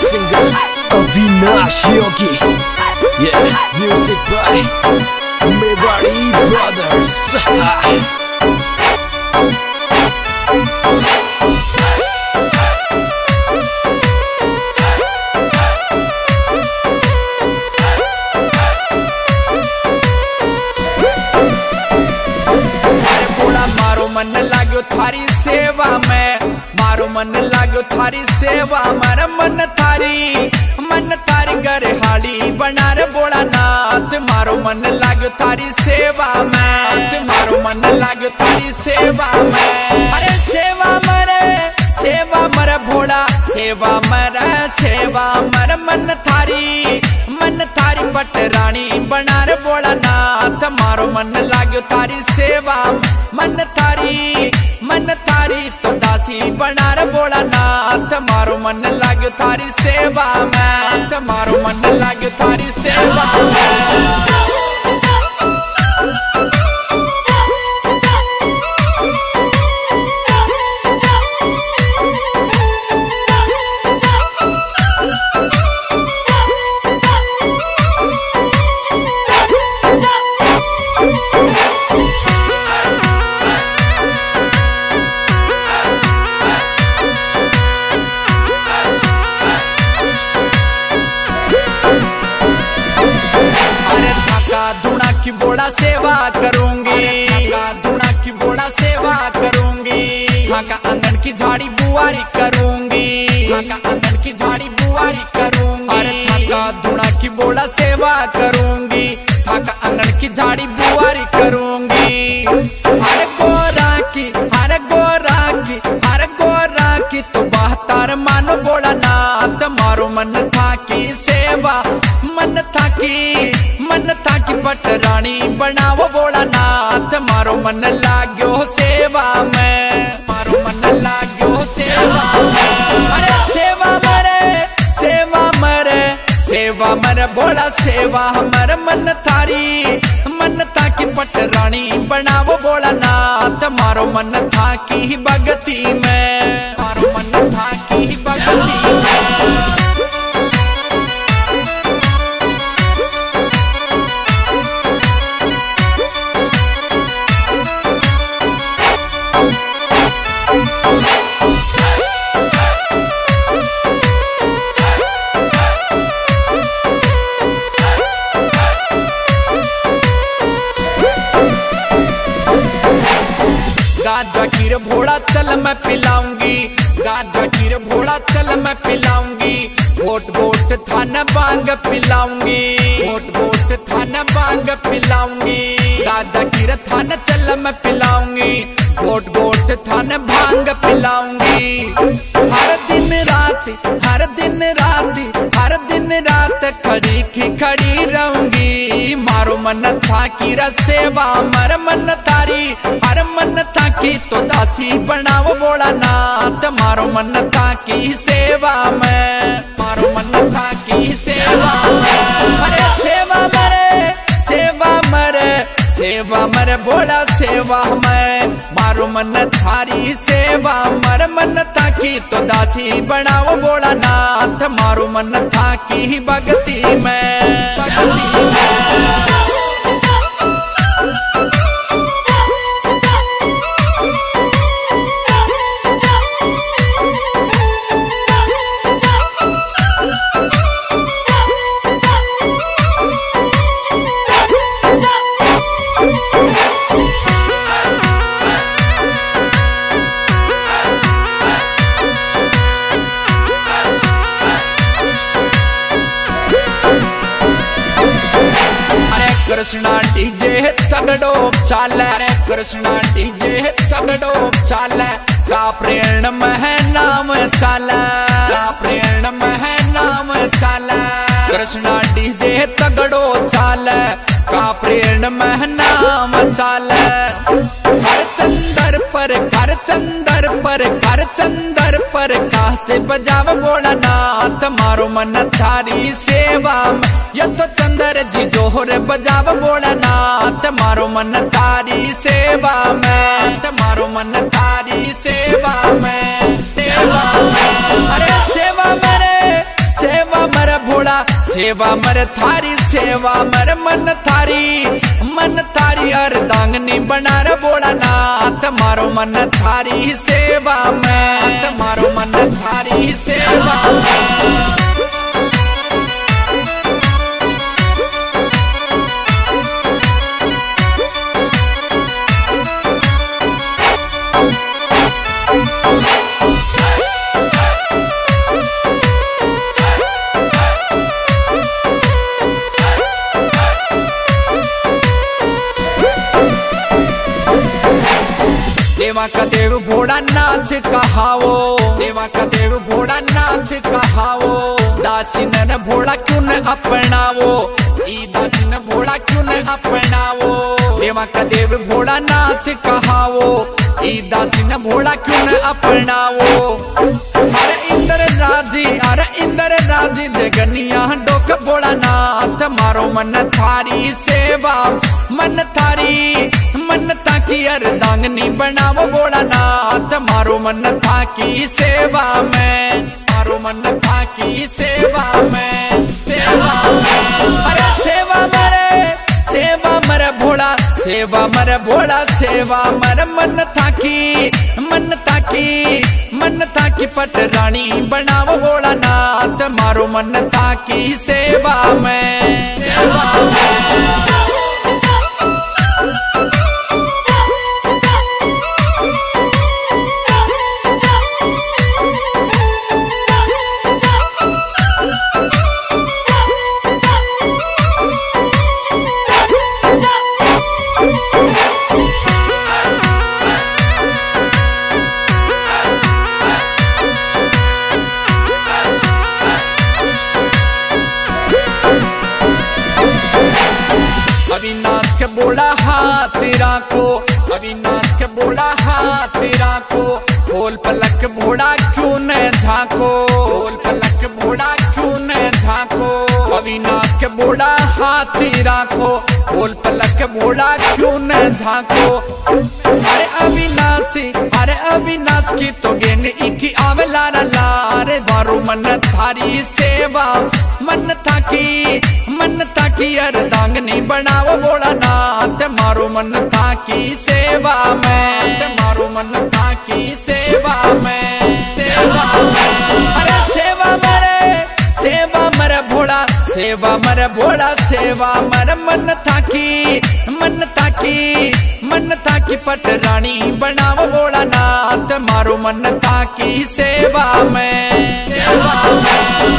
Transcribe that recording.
singer Avinash Yogi. Yeah, music by Mewari Brothers. मन लाग्यो थारी सेवा में, मारो मन लाग्यो थारी सेवा मारा मन थारी गरे हाली बना रे बोला नाथ। मारो मन लाग्यो थारी सेवा में, मारो मन लाग्यो थारी सेवा में। अरे सेवा मरे भोला सेवा मर मन थारी बट रानी बना रे बोला नाथ। मारो मन लाग्यो थारी सेवा मन थारी तो दासी बना रे बोला नाथ। मारो मन लाग्यो थारी सेवा में, मारो मन लाग्यो थारी सेवा में। धुना की बोड़ा सेवा करूंगी, धुना की बोड़ा सेवा करूंगी। हाँ का आंगन की झाड़ी बुआरी करूंगी, हाँ का आंगन की झाड़ी बुआरी करूंगी। अरे थाका धुना की बोड़ा सेवा करूंगी, हाँ का आंगन की झाड़ी बुआरी करूंगी। हर गोरा की तो बहतार मानो बोला नाथ। मारो मन था की सेवा मन था की बट रानी बनाओ बोला नाथ। मारो मन लाग्यो सेवा में, मारो मन लाग्यो सेवा में। अरे सेवा मरे बोला सेवा मर मन था की बट रानी बनाओ बोला नाथ। मारो मन था की भगती में, मारो मन था की भगती में। गाजा खीर भोला चल मैं पिलाऊंगी, गाजा खीर भोला चल मैं पिलाऊंगी। वोट थान बांग पिलाऊंगी, वोट थान बांग पिलाऊंगी। गाजा खीर थान चल मैं पिलाऊंगी, वोट थान भांग पिलाऊंगी। हर दिन रात खड़ी रहूंगी। मारो मन था की सेवा मर मन थारी हर मन था की तो दासी बनाओ बोला नाथ। मारो मन था की सेवा में, मारो मन था की सेवा में। अरे सेवा मरे बोला सेवा में। मारो मन थारी सेवा मर मन था की तो दासी बनाओ बोला नाथ। मारो मन था की भगती में, भगती में। कृष्णा डीजे तगड़ो चाले, रे कृष्णा डीजे तगड़ो चाले। का प्रेण मह नाम चाले, का प्रेण मह नाम चाले। कृष्णा डीजे तगड़ो चाले, का प्रेण मह नाम चाले। हर चंदर पर कासे बजाव बोला नाथ। मारो मन थारी सेवा में, ये तो चंदर जी जोहर बजाव बोला नाथ। मारो मन थारी सेवा में, मारो मन थारी सेवा में, सेवा में। अरे सेवा सेवा मर थारी सेवा मर मन थारी अर्धांगनी बना रे बोला नाथ मारो मन थारी सेवा में मारो मन थारी सेवा में। देवा का देव भोलानाथ कहावो देवा का देव भोलानाथ कहावो दासी न भोला क्यों न अपनावो ई दासी न भोला क्यों न अपनावो देवा का देव भोलानाथ कहावो ई दासी न भोला क्यों न अपनावो। अरे इंद्र राजी देगनिया डोक भोलानाथ मारो मन थारी सेवा मन ताकी अर्धांगनी बनावो भोलानाथ मारो मन थाकी सेवा में मारो मन थाकी सेवा में सेवा में। अरे सेवा मरे भोला सेवा मर भोला सेवा मर मन ताकी पटरानी बनावो भोलानाथ मारो मन ताकी सेवा में सेवा में। अविनाश के बोला हाथ राखो अविनाश के बोला हाथ राखो बोल पलक भोला क्यों न झांको बोल पलक भोला क्यों न झांको अविनाश के बोला हाथ राखो बोल पलक भोला क्यों न झांको। अरे अविनाश की तो गेंद इकी आवे लारा लारे द्वारो मन थारी सेवा मन ताकी अर्धांगनी बनावो भोलानाथ मारो मन ताकी सेवा में मारो मन ताकी सेवा में सेवा में। अरे सेवा मर भोला सेवा मर भोला सेवा मर मन ताकी पटरानी बनावो भोलानाथ मारो मन ताकी सेवा में सेवा में।